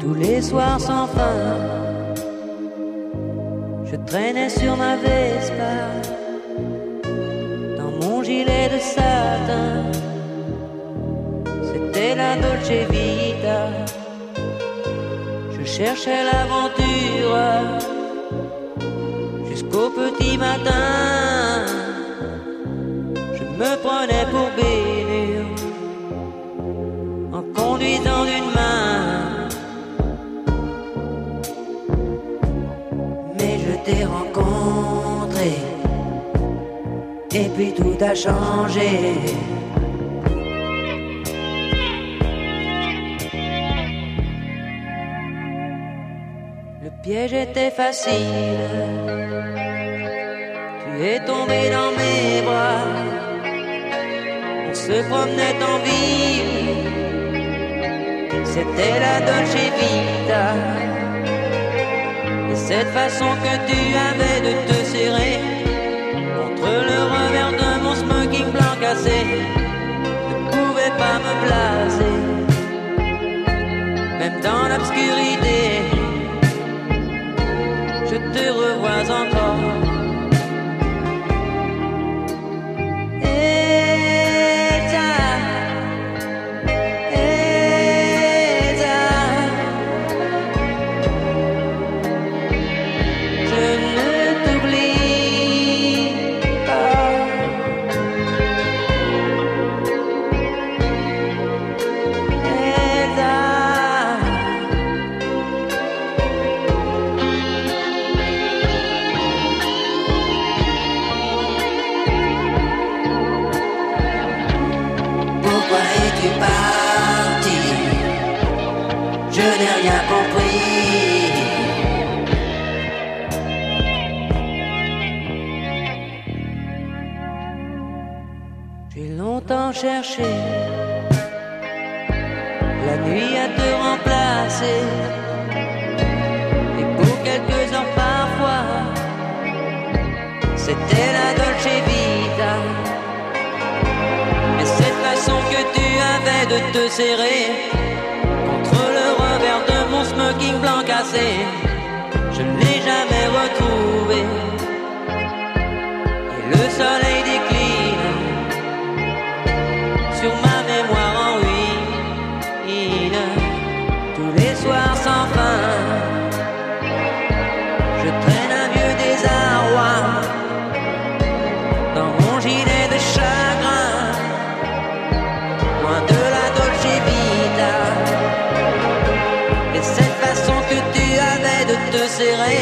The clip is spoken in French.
Tous les soirs sans fin, je traînais sur ma Vespa, dans mon gilet de satin. C'était la Dolce Vita. Je cherchais l'aventure jusqu'au petit matin. Je me prenais pour Bénur en conduisant d'une main. Mais je t'ai rencontré et puis tout a changé. Le piège était facile. Tu es tombé dans mes bras. On se promenait en ville. C'était la Dolce Vita. Et cette façon que tu avais de te serrer contre le revers de mon smoking blanc cassé ne pouvait pas me blaser. Même dans l'obscurité, je te revois encore. Chercher la nuit à te remplacer, et pour quelques heures parfois c'était la Dolce Vita. Mais cette façon que tu avais de te serrer contre le revers de mon smoking blanc cassé, je ne l'ai jamais retrouvé. Et le soleil décline sur ma mémoire en ruine. Tous les soirs sans fin, je traîne un vieux désarroi dans mon gilet de chagrin, loin de la Dolce Vita. Et cette façon que tu avais de te serrer